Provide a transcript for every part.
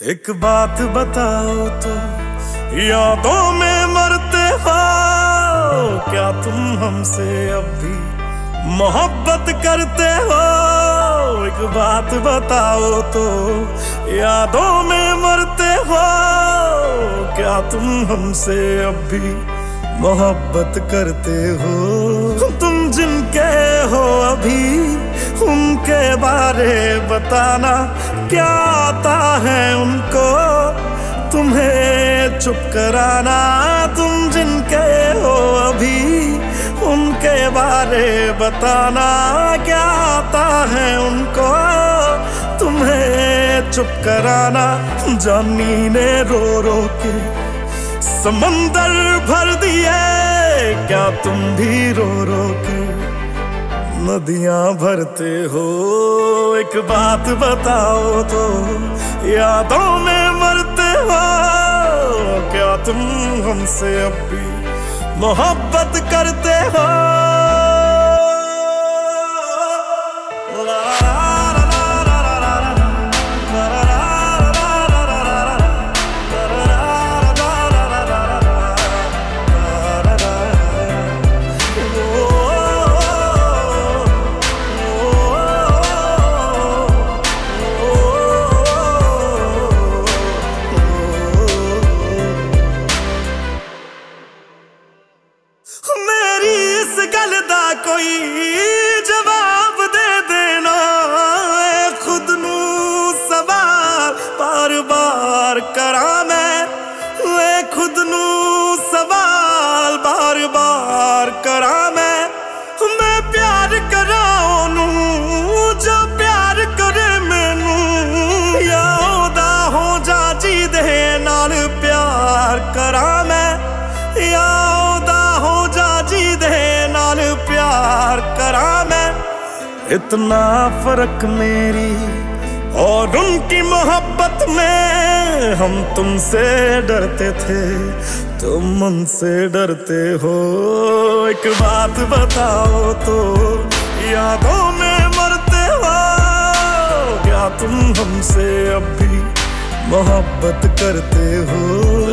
एक बात बताओ तो, यादों में मरते हो क्या तुम हमसे अब भी मोहब्बत करते हो? एक बात बताओ तो, यादों में मरते हो क्या तुम हमसे अब भी मोहब्बत करते हो? तुम जिनके हो अभी उनके बारे बताना, क्या आता है उनको तुम्हें चुप कराना? तुम जिनके हो अभी उनके बारे बताना, क्या आता है उनको तुम्हें चुप कराना? जानी ने रो रो के समंदर भर दिए, क्या तुम भी रो रो के नदियां भरते हो? एक बात बताओ तो, यादों में मरते हो क्या तुम हमसे अब भी मोहब्बत करते हो? मेरी इस गल दा कोई जवाब दे देना, खुद नू सवाल बार बार करा मैं, खुद नू सवाल बार बार करा मैं प्यार करा ओनू जो प्यार करे मैनू, या ओदा हो जा जी दे नाल प्यार करा मैं, या प्यार करा मैं। इतना फर्क मेरी और उनकी मोहब्बत में, हम तुमसे डरते थे तुम उनसे डरते हो। एक बात बताओ तो, यादों में मरते हो क्या तुम हमसे अब भी मोहब्बत करते हो?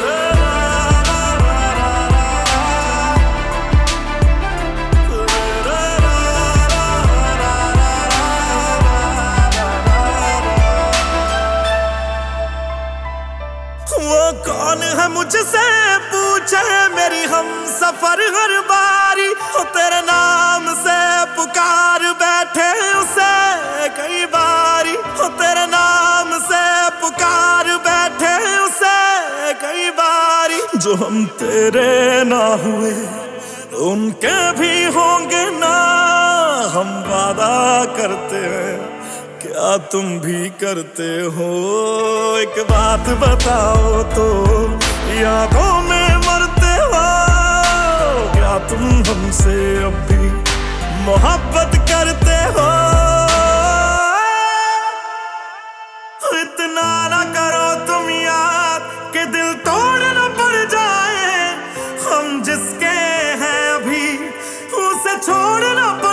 वो कौन है मुझसे पूछे मेरी हम सफर हर बारी, हो तेरे नाम से पुकार बैठे उसे कई बारी, हो तेरे नाम से पुकार बैठे उसे कई बारी। जो हम तेरे ना हुए उनके भी होंगे ना, हम वादा करते हैं क्या तुम भी करते हो? एक बात बताओ तो, यादों में मरते हो क्या तुम हमसे अब भी मोहब्बत करते हो? इतना ना करो तुम याद कि दिल तोड़ न पड़ जाए, हम जिसके हैं अभी उसे छोड़ न